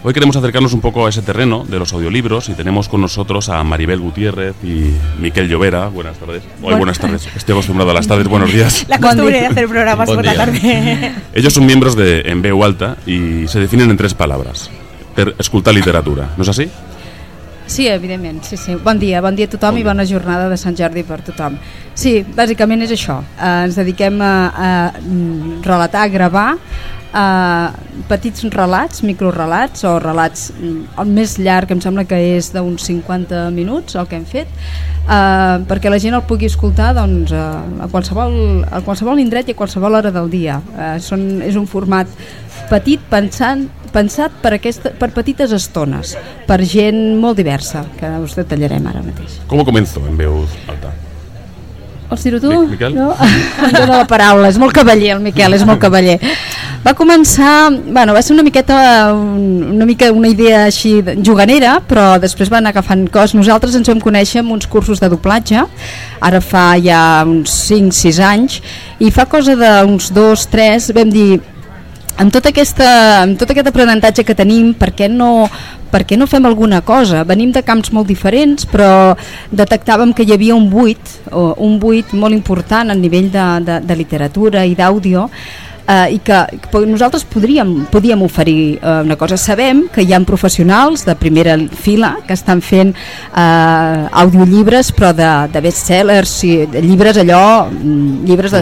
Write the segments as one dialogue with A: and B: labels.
A: Hoy queremos acercarnos un poco a ese terreno de los audiolibros y tenemos con nosotros a Maribel Gutiérrez y Miquel Llovera. Buenas tardes. Buenas tardes. Estoy acostumbrado a las tardes. Buenos días.
B: La costumbre de hacer programas por la tarde.
A: Ellos son miembros de En Veu Alta y se definen en 3 palabras. Escoltar literatura. ¿No és així?
B: Sí, evidentment, sí. Bon dia a tothom i bona jornada de Sant Jordi per tothom. Sí, bàsicament és això. Ens dediquem a relatar, a gravar petits relats, microrelats o relats. El més llarg em sembla que és d'uns 50 minuts el que hem fet, perquè la gent el pugui escoltar doncs, a qualsevol indret i a qualsevol hora del dia. És un format petit, pensat per petites estones, per gent molt diversa, que us detallarem ara mateix.
A: Com començó En Veu Alta?
B: Vols dir-ho tu?
A: Miquel?
B: No? Em dóna la paraula, és molt cavaller el Miquel, és molt cavaller. Va començar, va ser una mica una idea així juganera, però després van agafant cos. Nosaltres ens vam conèixer en uns cursos de doblatge, ara fa ja uns 5-6 anys, i fa cosa d'uns 2-3 vam dir, amb tot aquest aprenentatge que tenim, per què no fem alguna cosa? Venim de camps molt diferents, però detectàvem que hi havia un buit molt important a nivell de literatura i d'àudio, i que nosaltres podíem oferir una cosa. Sabem que hi ha professionals de primera fila que estan fent audiollibres, però de bestsellers, llibres de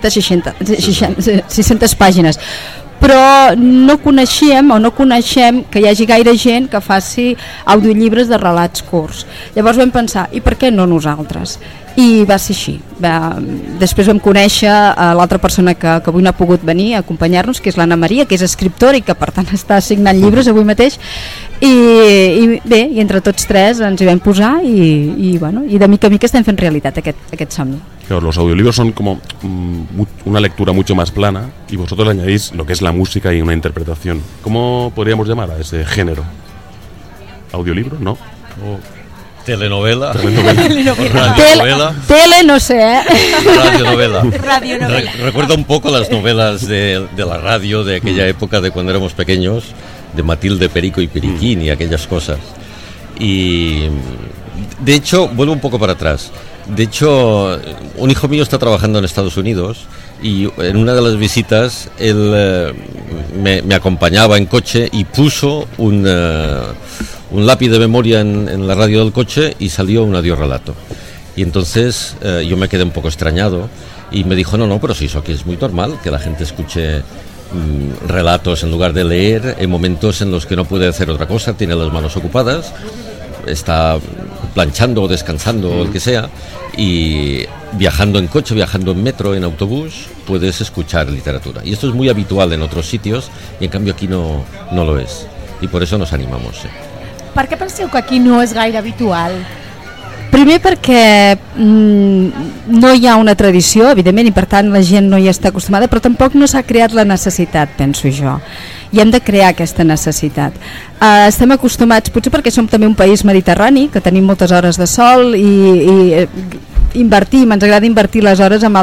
B: 600 pàgines, però no coneixem que hi hagi gaire gent que faci audiollibres de relats curts. Llavors vam pensar, i per què no nosaltres? I va ser així. Després vam conèixer l'altra persona que avui no ha pogut venir a acompanyar-nos, que és l'Anna Maria, que és escriptora i que per tant està signant llibres avui mateix, i entre tots 3 ens hi vam posar i de mica en mica estem fent realitat aquest somni.
A: Claro, los audiolibros son como una lectura mucho más plana y vosotros le añadís lo que es la música y una interpretación. ¿Cómo podríamos llamar a ese género? ¿Audiolibro? ¿No?
C: Telenovela.
B: Radionovela. Tele no sé,
C: Radionovela. Recuerda un poco las novelas de la radio de aquella época, de cuando éramos pequeños, de Matilde, Perico y Periquín y aquellas cosas. Y de hecho, vuelvo un poco para atrás. De hecho, un hijo mío está trabajando en Estados Unidos y en una de las visitas él me acompañaba en coche y puso un lápiz de memoria en la radio del coche y salió un audiorelato. Y entonces yo me quedé un poco extrañado y me dijo, no, pero si eso aquí es muy normal, que la gente escuche relatos en lugar de leer en momentos en los que no puede hacer otra cosa, tiene las manos ocupadas, está planchando o descansando o el que sea, y viajando en coche, viajando en metro, en autobús, puedes escuchar literatura. Y esto es muy habitual en otros sitios y en cambio aquí no lo es. Y por eso nos animamos.
D: Per què penseu que aquí no és gaire habitual?
B: Primer perquè no hi ha una tradició, evidentment, i per tant la gent no hi està acostumada, però tampoc no s'ha creat la necessitat, penso jo. I hem de crear aquesta necessitat. Estem acostumats, potser perquè som també un país mediterrani, que tenim moltes hores de sol i ens agrada invertir les hores amb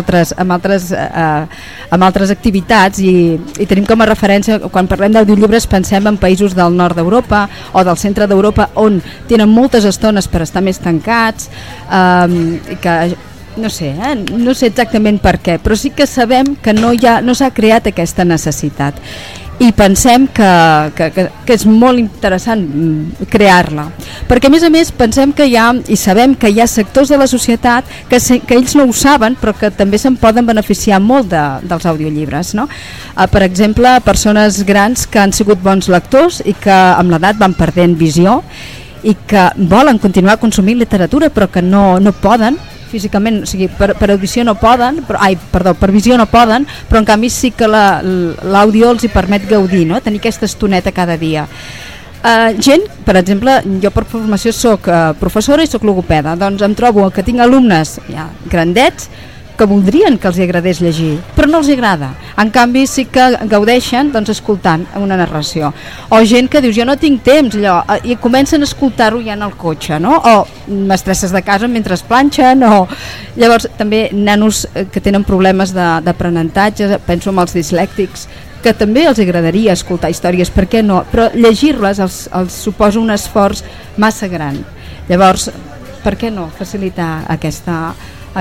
B: altres activitats i tenim com a referència, quan parlem d'audiollibres pensem en països del nord d'Europa o del centre d'Europa on tenen moltes estones per estar més tancats, que no sé exactament per què, però sí que sabem que no s'ha creat aquesta necessitat. I pensem que és molt interessant crear-la, perquè a més pensem que hi ha i sabem que hi ha sectors de la societat que ells no ho saben però que també se'n poden beneficiar molt dels audiollibres, no? Per exemple, persones grans que han sigut bons lectors i que amb l'edat van perdent visió i que volen continuar consumint literatura però que no poden físicament, o sigui, per audició no poden, per visió no poden, però en canvi sí que l'àudio els hi permet gaudir, no? Tenir aquesta estoneta cada dia. Gent, per exemple, jo per formació soc professora i soc logopeda, doncs em trobo que tinc alumnes ja grandets que voldrien que els agradés llegir, però no els agrada. En canvi sí que gaudeixen escoltant una narració. O gent que dius, jo no tinc temps, i comencen a escoltar-ho ja en el cotxe, no? O mestresses de casa mentre es planxen, o llavors també nanos que tenen problemes d'aprenentatge, penso en els dislèctics, que també els agradaria escoltar històries, per què no? Però llegir-les els suposa un esforç massa gran. Llavors, per què no facilitar aquesta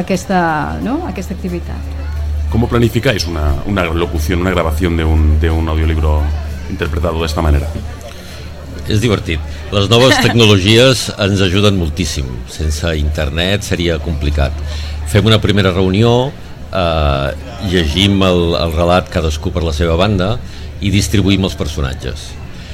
B: activitat?
A: ¿Cómo planificáis una locución, una grabación de un audiolibro interpretado de esta manera?
C: És divertit. Les noves tecnologies ens ajuden moltíssim. Sense internet seria complicat. Fem una primera reunió, llegim el relat cadascú per la seva banda i distribuïm els personatges.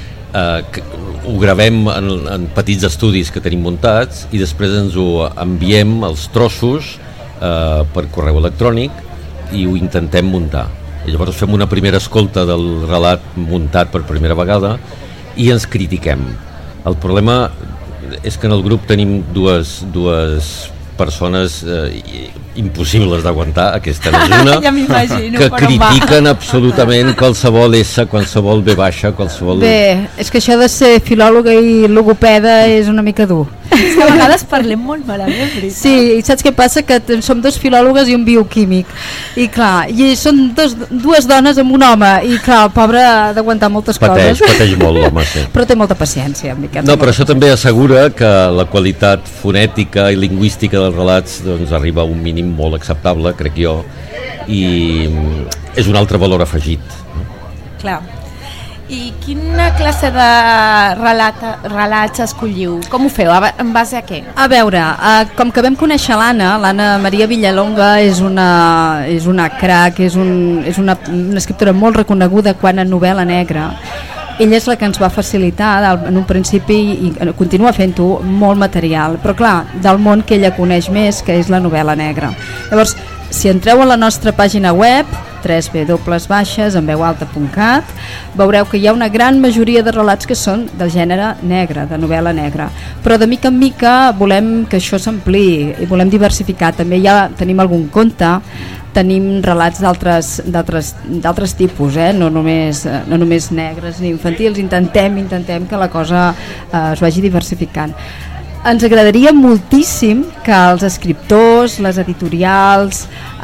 C: Ho gravem en petits estudis que tenim muntats i després ens ho enviem els trossos per correu electrònic i ho intentem muntar. I llavors fem una primera escolta del relat muntat per primera vegada i ens critiquem. El problema és que en el grup tenim dues persones impossibles d'aguantar, aquesta no és una,
D: ja m'imagino,
C: que critiquen absolutament qualsevol S, qualsevol B baixa, qualsevol...
B: Bé, és que això de ser filòloga i logopeda és una mica dur.
D: És que a vegades parlem molt malament, veritat.
B: Sí, i saps què passa? Que som dos filòlogues i un bioquímic. I clar, i són dues dones amb un home, i clar, el pobre ha d'aguantar moltes coses.
C: Pateix molt l'home, sí.
B: Però té molta paciència.
C: No, però això també assegura que la qualitat fonètica i lingüística dels relats doncs, arriba a un mínim molt acceptable, crec jo, i és un altre valor afegit.
D: Clar. I quina classe de relats escolliu? Com ho feu? En base a què?
B: A veure, com que vam conèixer l'Anna Maria Villalonga és una crac, és una escriptora molt reconeguda quant a novel·la negra. Ella és la que ens va facilitar en un principi i continua fent-ho molt material, però clar, del món que ella coneix més, que és la novel·la negra. Llavors, si entreu a la nostra pàgina web www.enveualta.cat, veureu que hi ha una gran majoria de relats que són del gènere negre, de novel·la negra, però de mica en mica volem que això s'ampliï i volem diversificar. També ja tenim algun conte, tenim relats d'altres tipus, no només negres ni infantils. Intentem que la cosa es vagi diversificant. Ens agradaria moltíssim que els escriptors, les editorials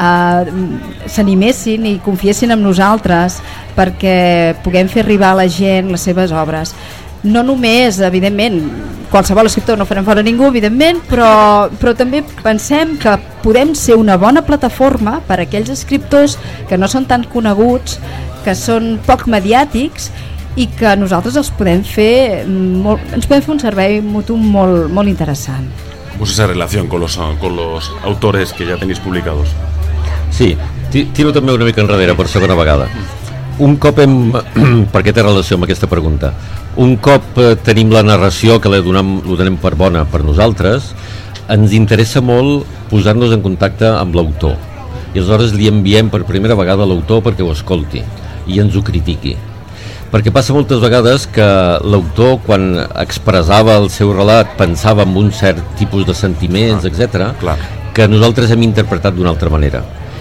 B: s'animessin i confiessin en nosaltres perquè puguem fer arribar a la gent les seves obres. No només, evidentment, qualsevol escriptor, no farem fora ningú, evidentment, però també pensem que podem ser una bona plataforma per a aquells escriptors que no són tan coneguts, que són poc mediàtics i que nosaltres ens podem fer un servei mutu molt interessant.
A: ¿Cómo es esa relación con los autores que ya tenéis publicados?
C: Sí, tiro també una mica enrere per segona vegada. Un cop per què té relació amb aquesta pregunta? Un cop tenim la narració que ho donem per bona per nosaltres, ens interessa molt posar-nos en contacte amb l'autor i aleshores li enviem per primera vegada a l'autor perquè ho escolti i ens ho critiqui. Perquè passa moltes vegades que l'autor, quan expressava el seu relat, pensava en un cert tipus de sentiments, etc., que nosaltres hem interpretat d'una altra manera.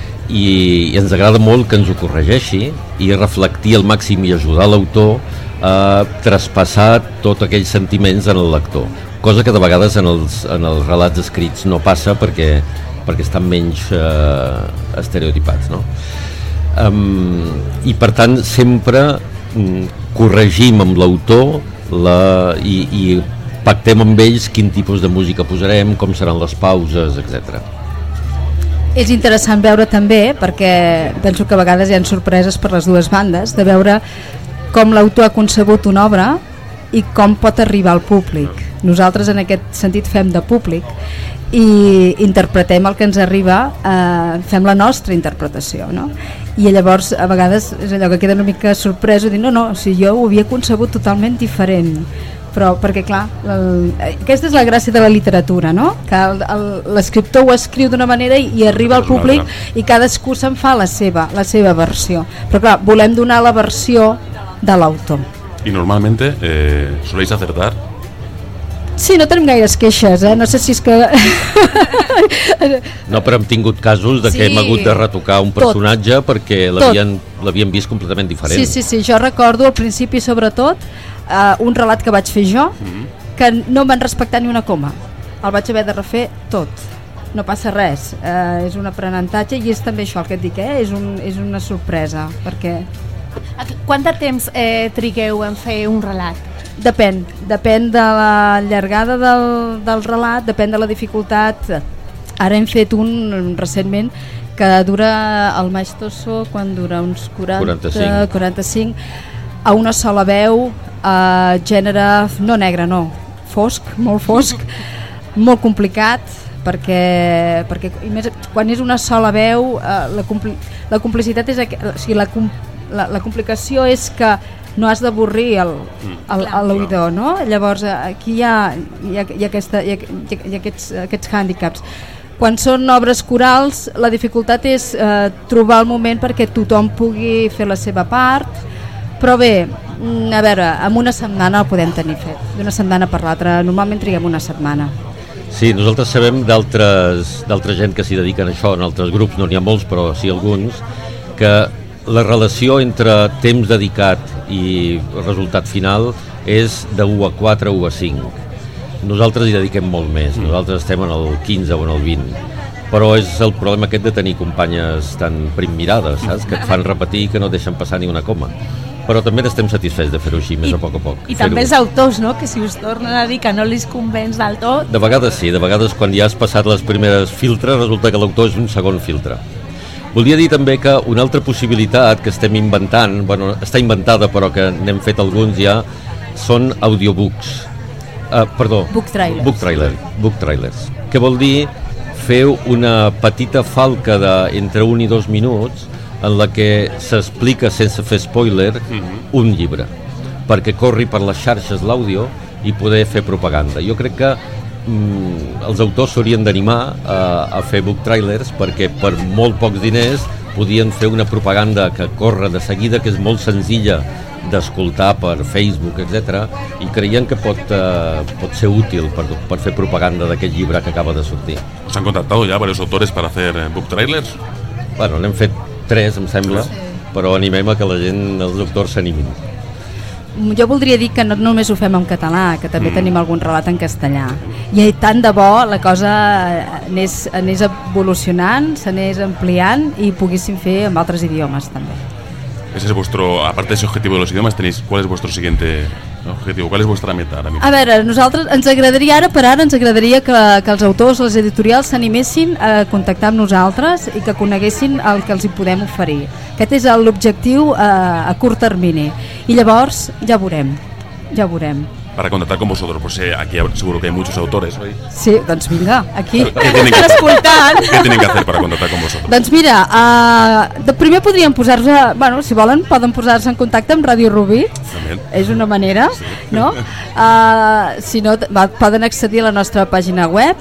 C: I ens agrada molt que ens ho corregeixi i reflectir al màxim i ajudar l'autor a traspassar tots aquells sentiments en el lector. Cosa que de vegades en els relats escrits no passa perquè estan menys estereotipats, no? I per tant sempre corregim amb l'autor i pactem amb ells quin tipus de música posarem, com seran les pauses, etc.
B: És interessant veure també, perquè penso que a vegades hi ha sorpreses per les dues bandes, de veure com l'autor ha concebut una obra i com pot arribar al públic. Nosaltres en aquest sentit fem de públic i interpretem el que ens arriba, fem la nostra interpretació, no? I llavors a vegades és allò que queda una mica sorprès i dir no, si jo ho havia concebut totalment diferent, però perquè clar, aquesta és la gràcia de la literatura, no? Que l'escriptor ho escriu d'una manera i arriba al públic i cadascú se'n fa la seva versió, però clar, volem donar la versió de l'autor.
A: I normalmente soléis acertar?
B: Sí, no tenim gaires queixes, no sé si és que...
C: No, però hem tingut casos de que hem hagut de retocar un personatge perquè l'havien vist completament diferent.
B: Sí, jo recordo al principi sobretot un relat que vaig fer jo que no van respectar ni una coma, el vaig haver de refer tot. No passa res, és un aprenentatge i és també això el que et dic, és una sorpresa, perquè...
D: Quant de temps trigueu en fer un relat?
B: Depèn de la llargada del relat, depèn de la dificultat. Ara hem fet un recentment que dura el Maestoso, quan dura uns 45, a una sola veu, gènere no negre, no, fosc, molt fosc, molt complicat, perquè i més, quan és una sola veu, la complicitat és, o sigui, la complicació és que no has d'avorrir l'oïdor, no? Llavors aquí hi ha aquests hàndicaps. Quan són obres corals, la dificultat és trobar el moment perquè tothom pugui fer la seva part, però bé, a veure, en una setmana el podem tenir fet, d'una setmana per l'altra, normalment triguem una setmana.
C: Sí, nosaltres sabem d'altra gent que s'hi dediquen a això, en altres grups, no n'hi ha molts, però sí alguns, que la relació entre temps dedicat i resultat final és de 1 a 4 o 1 a 5. Nosaltres hi dediquem molt més, nosaltres estem en el 15 o en el 20, però és el problema aquest de tenir companyes tan primmirades, saps? Que et fan repetir i que no deixen passar ni una coma. Però també estem satisfets de fer-ho així, més a poc a poc.
D: I també els autors, no? Que si us tornen a dir que no li convenç del tot...
C: De vegades sí, de vegades quan ja has passat les primeres filtres resulta que l'autor és un segon filtre. Volia dir també que una altra possibilitat que estem inventant, bueno, està inventada però que n'hem fet alguns ja, són audiobooks. Book trailers. Què vol dir? Feu una petita falca d'entre 1 i 2 minuts en la que s'explica sense fer spoiler un llibre, perquè corri per les xarxes l'àudio i poder fer propaganda. Jo crec que els autors s'haurien d'animar a fer book trailers perquè per molt pocs diners podien fer una propaganda que corre de seguida, que és molt senzilla d'escoltar per Facebook, etc. I creiem que pot ser útil per fer propaganda d'aquest llibre que acaba de sortir.
A: ¿Os han contactado ya varios autores para hacer book trailers?
C: Bueno, n'hem fet 3, em sembla, però animem a que la gent, els autors s'animin.
B: Jo voldria dir que no només ho fem en català, que també tenim algun relat en castellà. I tant de bo la cosa anés evolucionant, s'anés ampliant i poguéssim fer en altres idiomes també.
A: Ese es vuestro, aparte de ese objetivo de los idiomas, ¿cuál es vuestro siguiente objetivo? ¿Cuál es vuestra meta ahora mismo?
B: A veure, nosaltres ens agradaria que els autors, les editorials s'animessin a contactar amb nosaltres i que coneguessin el que els hi podem oferir. Aquest és l'objectiu a curt termini. I llavors ja veurem.
A: Para contactar con vosotros, pues aquí seguro que hay muchos autores hoy.
B: Sí, doncs vinga, aquí.
A: ¿Qué tienen que hacer para contactar con vosotros?
B: Doncs mira, de primer podríem posar-se, bueno, si volen poden posar-se en contacte amb Ràdio Rubí. També. És una manera, sí. No? Si no, poden accedir a la nostra pàgina web,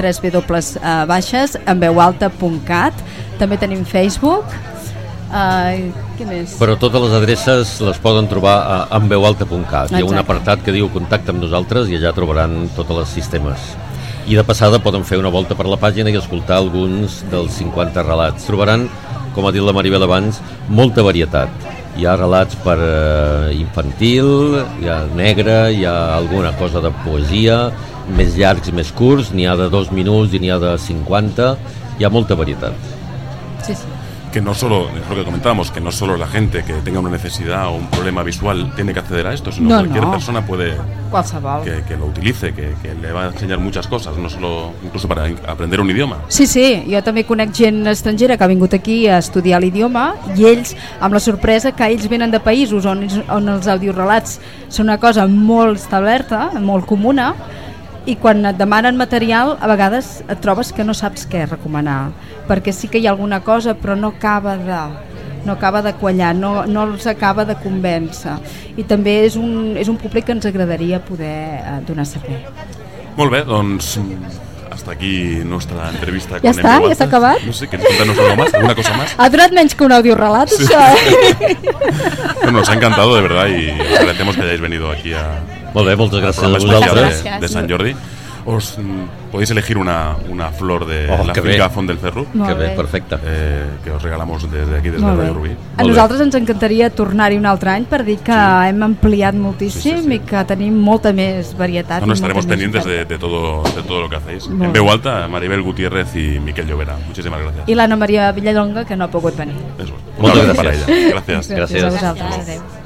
B: www.enveualta.cat. També tenim Facebook. Què més?
C: Però totes les adreces les poden trobar a enveualta.cat. Hi ha un apartat que diu contacta amb nosaltres i allà trobaran tots els sistemes. I de passada poden fer una volta per la pàgina i escoltar alguns dels 50 relats. Trobaran, com ha dit la Maribel abans, molta varietat. Hi ha relats per infantil, hi ha negre, hi ha alguna cosa de poesia, més llargs i més curts, n'hi ha de 2 minuts i n'hi ha de 50, hi ha molta varietat.
B: Sí, sí.
A: Que no solo, es lo que comentábamos, que no solo la gente que tenga una necesidad o un problema visual tiene que acceder a esto, sino cualquier persona puede que lo utilice, que le va a enseñar muchas cosas, no solo incluso para aprender un idioma.
B: Sí, jo també conec gent estrangera que ha vingut aquí a estudiar l'idioma i ells, amb la sorpresa que ells venen de països on els audiorelats són una cosa molt establerta, molt comuna, i quan et demanen material a vegades et trobes que no saps què recomanar, perquè sí que hi ha alguna cosa però no acaba de quallar, no els acaba de convèncer, i també és un públic que ens agradaria poder donar servei.
A: Molt bé, doncs hasta aquí nuestra entrevista.
B: ¿Ya está? ¿Ya s'ha acabat?
A: No sé, ¿quieres contarnos algo más? ¿Alguna cosa más?
B: Ha durat menys que un audiorelat,
A: sí.
B: Això.
A: Bueno, nos ha encantado, de verdad, y agradecemos que hayáis venido aquí a...
C: Molt bé, moltes gràcies a vosaltres.
A: De Sant Jordi. os podéis elegir una flor de la finca Font del Ferro.
C: Que bé, perfecte.
A: Que us regalamos des d'aquí, des de Radio Rubí.
B: A nosaltres ens encantaria tornar-hi un altre any per dir que hem ampliat moltíssim i que tenim molta més varietat.
A: No, estaremos pendientes de todo lo que hacéis. En veu alta, Maribel Gutiérrez y Miquel Llobera. Muchísimas gracias.
B: I l'Anna Maria Villalonga, que no ha pogut venir.
A: Moltes gràcies.
C: Gràcies.
B: Gràcies a vosaltres. Adéu.